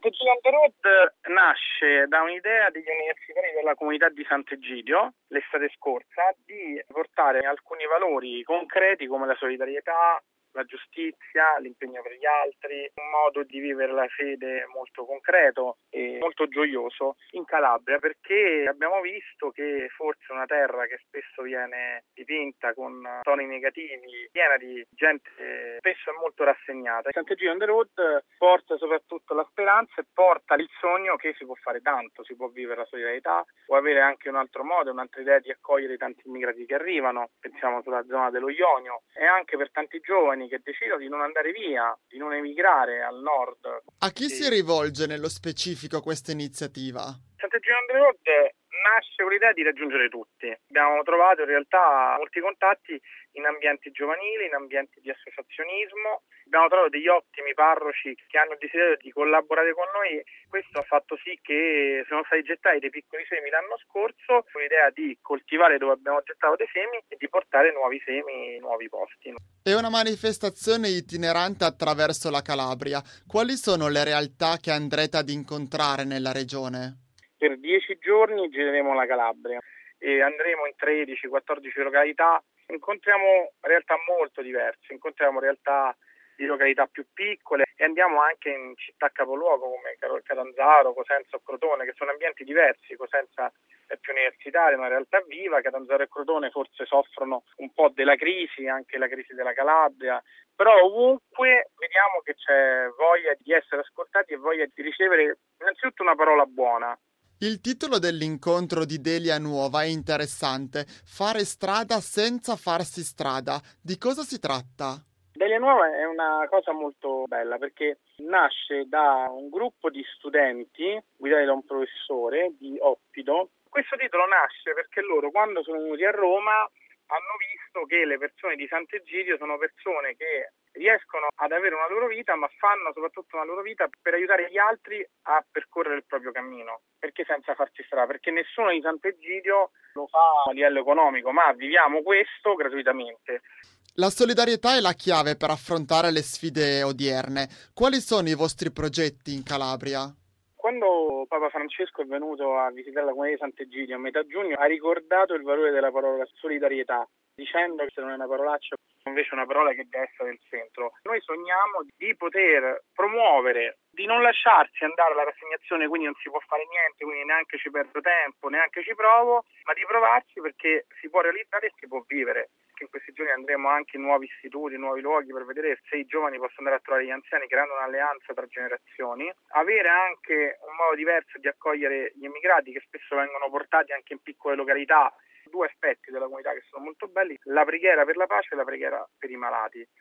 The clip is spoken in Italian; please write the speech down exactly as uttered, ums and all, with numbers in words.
Sant'Egidio on the Road nasce da un'idea degli universitari della comunità di Sant'Egidio l'estate scorsa di portare alcuni valori concreti come la solidarietà, la giustizia, l'impegno per gli altri, un modo di vivere la fede molto concreto e molto gioioso in Calabria, perché abbiamo visto che forse una terra che spesso viene dipinta con toni negativi, piena di gente spesso è molto rassegnata. Sant'Egidio on the Road porta soprattutto la speranza e porta il sogno che si può fare tanto, si può vivere la solidarietà, può avere anche un altro modo, un'altra idea di accogliere i tanti immigrati che arrivano, pensiamo sulla zona dello Ionio, e anche per tanti giovani che decidono di non andare via, di non emigrare al nord. A chi si rivolge nello specifico questa iniziativa? Sant'Egidio on the Road nasce con l'idea di raggiungere tutti. Abbiamo trovato in realtà molti contatti in ambienti giovanili, in ambienti di associazionismo. Abbiamo trovato degli ottimi parroci che hanno il desiderio di collaborare con noi. Questo ha fatto sì che sono stati gettati dei piccoli semi l'anno scorso con l'idea di coltivare dove abbiamo gettato dei semi e di portare nuovi semi in nuovi posti. È una manifestazione itinerante attraverso la Calabria. Quali sono le realtà che andrete ad incontrare nella regione? Per dieci giorni gireremo la Calabria e andremo in tredici quattordici località. Incontriamo realtà molto diverse, incontriamo realtà di località più piccole e andiamo anche in città capoluogo come Catanzaro, Cosenza o Crotone, che sono ambienti diversi. Cosenza è più universitaria, è una realtà viva. Catanzaro e Crotone forse soffrono un po' della crisi, anche la crisi della Calabria, però ovunque vediamo che c'è voglia di essere ascoltati e voglia di ricevere innanzitutto una parola buona. Il titolo dell'incontro di Delia Nuova è interessante, Fare strada senza farsi strada. Di cosa si tratta? Delia Nuova è una cosa molto bella perché nasce da un gruppo di studenti guidati da un professore di Oppido. Questo titolo nasce perché loro, quando sono venuti a Roma, hanno visto che le persone di Sant'Egidio sono persone che riescono ad avere una loro vita, ma fanno soprattutto una loro vita per aiutare gli altri a percorrere il proprio cammino. Perché senza farsi strada? Perché nessuno di Sant'Egidio lo fa a livello economico, ma viviamo questo gratuitamente. La solidarietà è la chiave per affrontare le sfide odierne. Quali sono i vostri progetti in Calabria? Quando Papa Francesco è venuto a visitare la comunità di Sant'Egidio a metà giugno, ha ricordato il valore della parola solidarietà, dicendo che non è una parolaccia, invece è una parola che deve essere nel centro. Noi sogniamo di poter promuovere, di non lasciarsi andare alla rassegnazione, quindi non si può fare niente, quindi neanche ci perdo tempo, neanche ci provo, ma di provarci perché si può realizzare e si può vivere. In questi giorni andremo anche in nuovi istituti, in nuovi luoghi per vedere se i giovani possono andare a trovare gli anziani, creando un'alleanza tra generazioni, avere anche un modo diverso di accogliere gli immigrati che spesso vengono portati anche in piccole località. Due aspetti della comunità che sono molto belli, la preghiera per la pace e la preghiera per i malati.